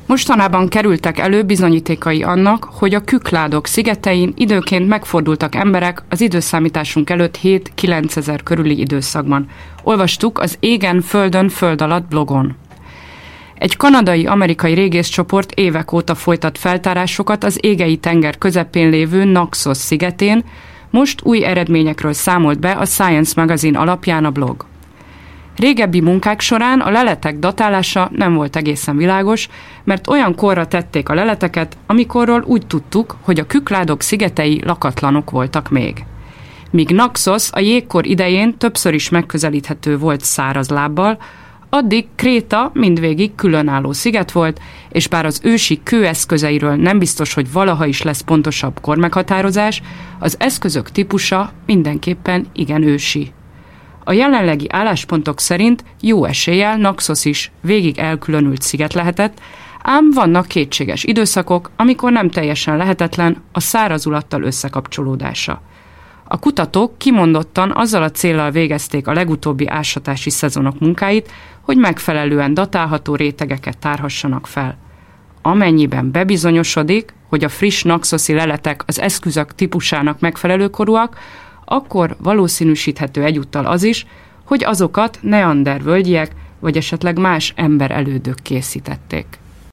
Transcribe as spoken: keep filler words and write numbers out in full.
Mostanában kerültek elő bizonyítékai annak, hogy a Kükládok szigetein időnként megfordultak emberek az időszámításunk előtt hét-kilencezer körüli időszakban. Olvastuk az Égen, Földön, Föld alatt blogon. Egy kanadai-amerikai régészcsoport évek óta folytat feltárásokat az Égei tenger közepén lévő Naxos szigetén, most új eredményekről számolt be a Science Magazine alapján a blog. Régebbi munkák során a leletek datálása nem volt egészen világos, mert olyan korra tették a leleteket, amikorról úgy tudtuk, hogy a Kükládok szigetei lakatlanok voltak még. Míg Naxos a jégkor idején többször is megközelíthető volt száraz lábbal, addig Kréta mindvégig különálló sziget volt, és bár az ősi kőeszközeiről nem biztos, hogy valaha is lesz pontosabb kormeghatározás, az eszközök típusa mindenképpen igen ősi. A jelenlegi álláspontok szerint jó eséllyel Naxos is végig elkülönült sziget lehetett, ám vannak kétséges időszakok, amikor nem teljesen lehetetlen a szárazulattal összekapcsolódása. A kutatók kimondottan azzal a céllal végezték a legutóbbi ásatási szezonok munkáit, hogy megfelelően datálható rétegeket tárhassanak fel. Amennyiben bebizonyosodik, hogy a friss naxoszi leletek az eszközök típusának megfelelőkorúak, akkor valószínűsíthető egyúttal az is, hogy azokat neandervölgyiek vagy esetleg más emberelődök készítették.